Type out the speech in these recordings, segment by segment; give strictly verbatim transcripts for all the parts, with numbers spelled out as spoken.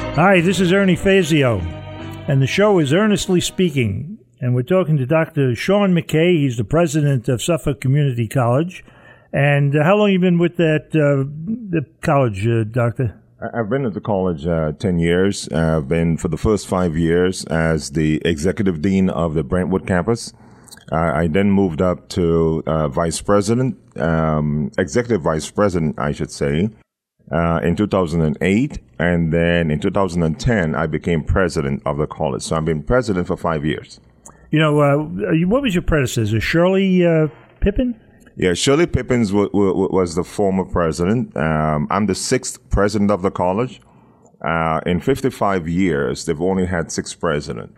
Hi, this is Ernie Fazio, and the show is Earnestly Speaking, and we're talking to Doctor Sean McKay. He's the president of Suffolk Community College. And uh, how long have you been with that uh, the college, uh, Doctor? I've been at the college uh, ten years. Uh, I've been for the first five years as the executive dean of the Brentwood campus. Uh, I then moved up to uh, vice president, um, executive vice president, I should say, uh, in two thousand eight. And then in two thousand ten, I became president of the college. So I've been president for five years. You know, uh, what was your predecessor, Shirley uh, Pippin? Yeah, Shirley Pippins w- w- was the former president. Um, I'm the sixth president of the college. Uh, in fifty-five years, they've only had six presidents.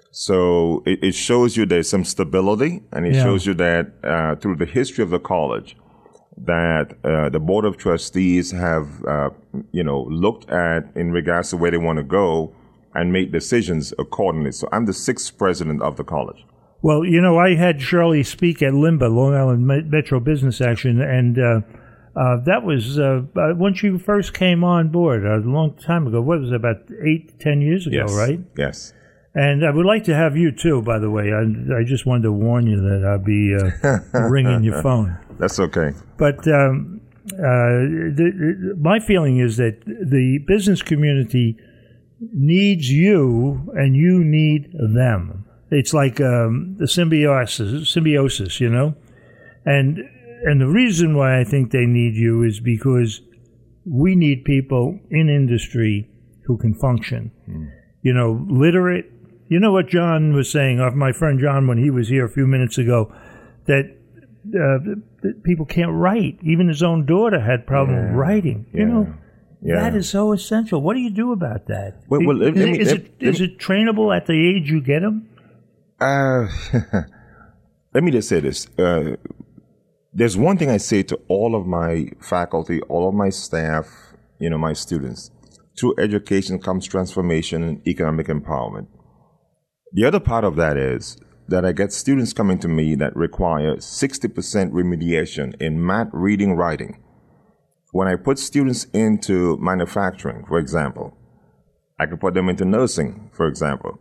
So it, it shows you there's some stability, and it Yeah. shows you that uh, through the history of the college, that uh, the board of trustees have, uh, you know, looked at in regards to where they want to go and make decisions accordingly. So I'm the sixth president of the college. Well, you know, I had Shirley speak at LIMBA, Long Island Metro Business Action, and uh, uh, that was uh, when she first came on board a long time ago. What was it, about eight, ten years ago, Yes. right? Yes. And I would like to have you, too, by the way. I, I just wanted to warn you that I'll be uh, ringing your phone. That's okay. But um, uh, the, the, my feeling is that the business community needs you, and you need them. It's like um, the symbiosis, symbiosis, you know? And and the reason why I think they need you is because we need people in industry who can function. Mm. You know, literate. You know what John was saying, of my friend John, when he was here a few minutes ago, that, uh, that people can't write. Even his own daughter had problem yeah. writing. Yeah. You know, yeah. that is so essential. What do you do about that? Well, well, is, let me, is, let, it, is it trainable at the age you get them? Uh, let me just say this. Uh, there's one thing I say to all of my faculty, all of my staff, you know, my students. Through education comes transformation and economic empowerment. The other part of that is that I get students coming to me that require sixty percent remediation in math, reading, writing. When I put students into manufacturing, for example, I can put them into nursing, for example.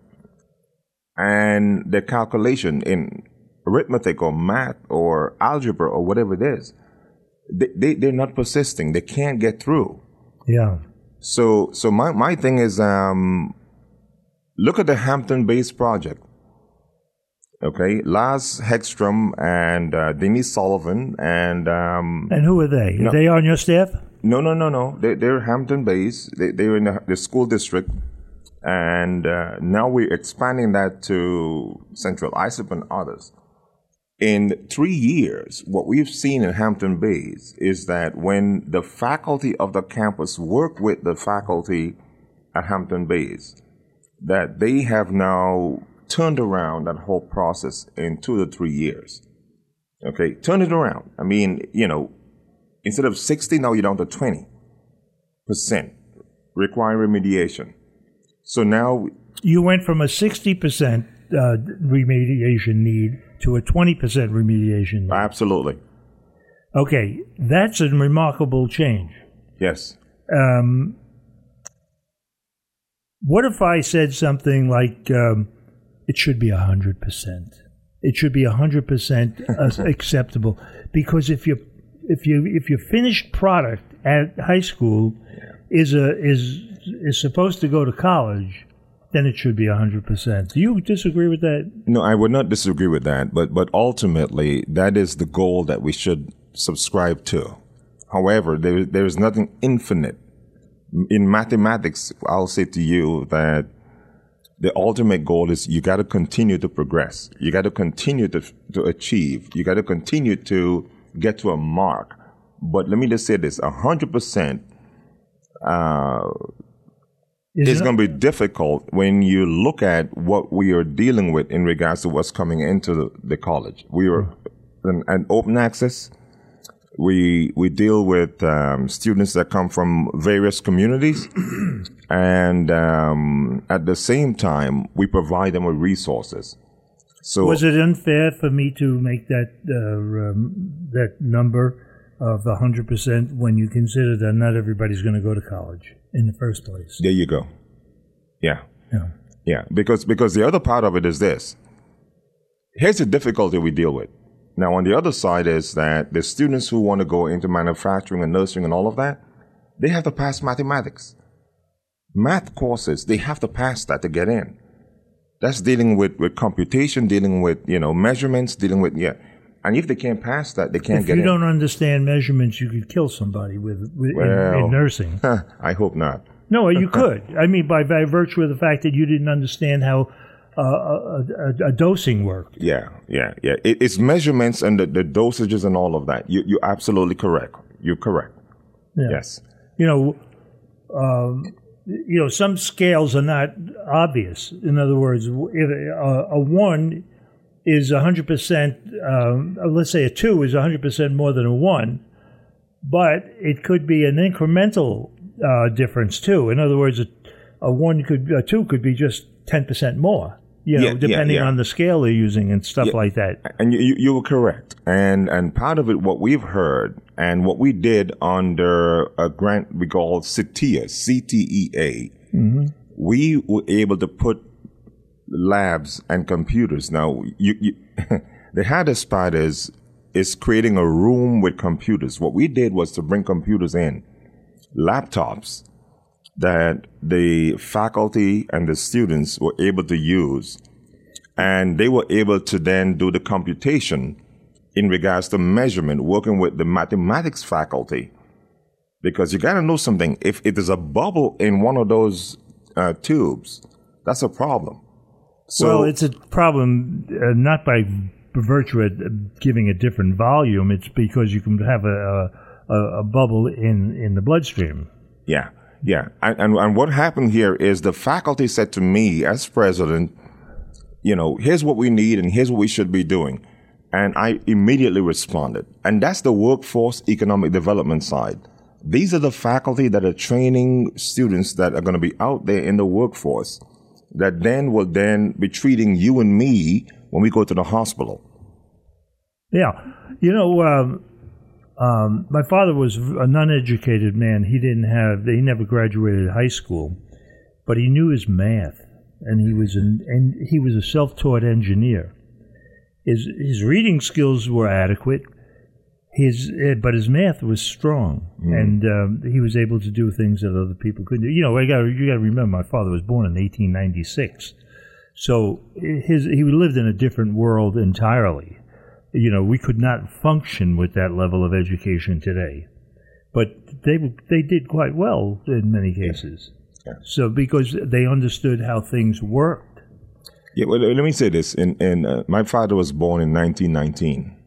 And the calculation in arithmetic or math or algebra or whatever it is, they, they, they're not persisting. They can't get through. Yeah. So so my, my thing is, um, look at the Hampton Bays project. Okay, Lars Hegstrom and uh, Denise Sullivan and... Um, and who are they? No, are they on your staff? No, no, no, no. They, they're Hampton Bays. They, they're in the, the school district. And uh, now we're expanding that to Central Islip and others. In three years, what we've seen in Hampton Bays is that when the faculty of the campus work with the faculty at Hampton Bays, that they have now turned around that whole process in two to three years. Okay, turn it around. I mean, you know, instead of sixty, now you're down to twenty percent require remediation. So now you went from a sixty percent uh, remediation need to a twenty percent remediation need. Absolutely. Okay, that's a remarkable change. Yes. Um, what if I said something like, um, it should be one hundred percent. It should be one hundred percent acceptable. Because if you if you if your finished product at high school yeah. is a is is supposed to go to college, then it should be one hundred percent. Do you disagree with that? No, I would not disagree with that, but but ultimately that is the goal that we should subscribe to. However, there there is nothing infinite. In mathematics, I'll say to you that the ultimate goal is you got to continue to progress. You got to continue to to achieve. You got to continue to get to a mark. But let me just say this, one hundred percent uh, is going to be difficult when you look at what we are dealing with in regards to what's coming into the, the college. We are an, an open access. We we deal with um, students that come from various communities, and um, at the same time, we provide them with resources. So, was it unfair for me to make that uh, um, that number of one hundred percent when you consider that not everybody's going to go to college in the first place? There you go. Yeah. Yeah. Yeah. Because because the other part of it is this. Here's the difficulty we deal with. Now, on the other side is that the students who want to go into manufacturing and nursing and all of that, they have to pass mathematics. Math courses, they have to pass that to get in. That's dealing with, with computation, dealing with, you know, measurements, dealing with, yeah. And if they can't pass that, they can't if get in. If you don't understand measurements, you could kill somebody with, with well, in, in nursing. I hope not. No, you could. I mean, by, by virtue of the fact that you didn't understand how uh, a, a, a dosing worked. Yeah, yeah, yeah. It, it's measurements and the, the dosages and all of that. You, you're absolutely correct. You're correct. Yeah. Yes. You know, um, you know, some scales are not obvious. In other words, if a, a one is one hundred percent, um, let's say a two is one hundred percent more than a one, but it could be an incremental uh, difference too. In other words, a, a one could, a two could be just ten percent more. You know, yeah, depending yeah, yeah. on the scale they're using and stuff yeah. like that. And you, you were correct. And and part of it, what we've heard and what we did under a grant we call CETEA, C T E A, mm-hmm. we were able to put labs and computers. Now, you, you the hardest part is, is creating a room with computers. What we did was to bring computers in, laptops, that the faculty and the students were able to use, and they were able to then do the computation in regards to measurement, working with the mathematics faculty. Because you got to know something. If it is a bubble in one of those uh, tubes, that's a problem. So, well, it's a problem uh, not by virtue of giving a different volume. It's because you can have a, a, a bubble in, in the bloodstream. Yeah. Yeah, and, and and what happened here is the faculty said to me as president, you know, here's what we need and here's what we should be doing. And I immediately responded. And that's the workforce economic development side. These are the faculty that are training students that are going to be out there in the workforce that then will then be treating you and me when we go to the hospital. Yeah. You know, um, Um, my father was a non-educated man. He didn't have, he never graduated high school, but he knew his math, and he was an, and he was a self-taught engineer. His his reading skills were adequate, his but his math was strong, mm. and um, he was able to do things that other people couldn't do. You know, I got you got to remember, my father was born in eighteen ninety-six, so his he lived in a different world entirely. You know, we could not function with that level of education today, but they they did quite well in many cases. Yeah. Yeah. So because they understood how things worked. Yeah. Well, let me say this: in, in uh, my father was born in nineteen nineteen,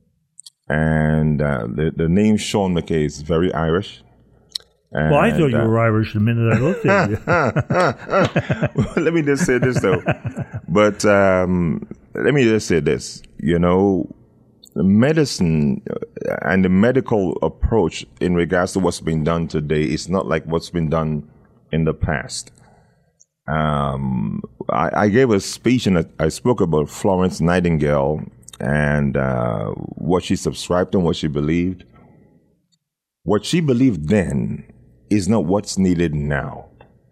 and uh, the the name Sean McKay is very Irish. And, well, I thought you uh, were Irish the minute I looked at you. Well, let me just say this though, but um, let me just say this: you know. Medicine and the medical approach in regards to what's been done today is not like what's been done in the past. Um, I, I gave a speech and I spoke about Florence Nightingale and uh, what she subscribed to and what she believed. What she believed then is not what's needed now.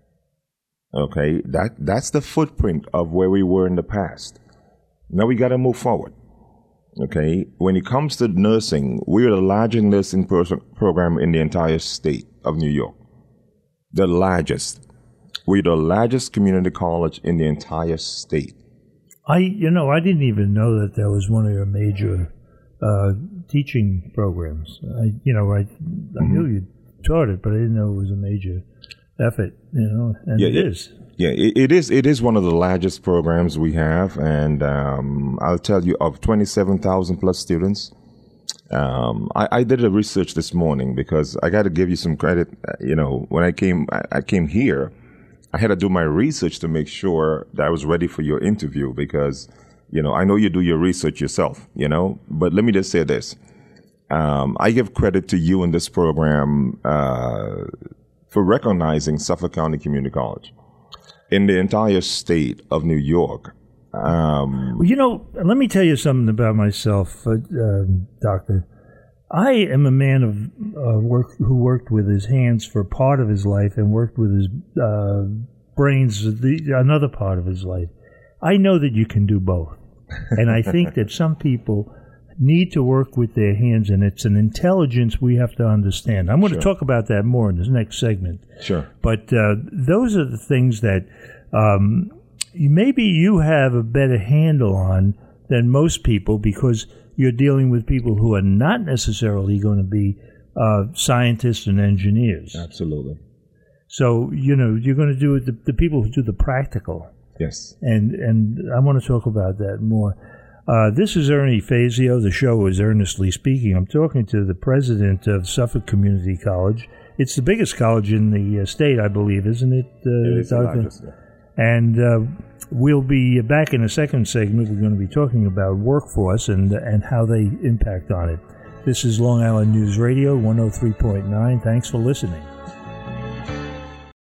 Okay, that that's the footprint of where we were in the past. Now we got to move forward. Okay, when it comes to nursing, we're the largest nursing pro- program in the entire state of New York. The largest. We're the largest community college in the entire state. I, you know, I didn't even know that that was one of your major uh, teaching programs. I, you know, I, I mm-hmm. knew you taught it, but I didn't know it was a major effort. You know, and yeah, it yeah. is. Yeah, it, it is. It is one of the largest programs we have, and um, I'll tell you, of twenty-seven thousand plus students. Um, I, I did a research this morning because I got to give you some credit. You know, when I came, I, I came here, I had to do my research to make sure that I was ready for your interview because, you know, I know you do your research yourself. You know, but let me just say this: um, I give credit to you in this program uh, for recognizing Suffolk County Community College. In the entire state of New York. Um, well, you know, let me tell you something about myself, uh, um, Doctor. I am a man of uh, work who worked with his hands for part of his life and worked with his uh, brains the, another part of his life. I know that you can do both. And I think that some people need to work with their hands, and it's an intelligence we have to understand. I'm going Sure. to talk about that more in this next segment. Sure. But uh, those are the things that um, maybe you have a better handle on than most people, because you're dealing with people who are not necessarily going to be uh, scientists and engineers. Absolutely. So, you know, you're going to do it, the, the people who do the practical. Yes. And and I want to talk about that more. Uh, this is Ernie Fazio. The show is Earnestly Speaking. I'm talking to the president of Suffolk Community College. It's the biggest college in the uh, state, I believe, isn't it? Uh, It is the Doctor? largest, yeah. And uh, we'll be back in a second segment. We're going to be talking about workforce and and how they impact on it. This is Long Island News Radio, one oh three point nine. Thanks for listening.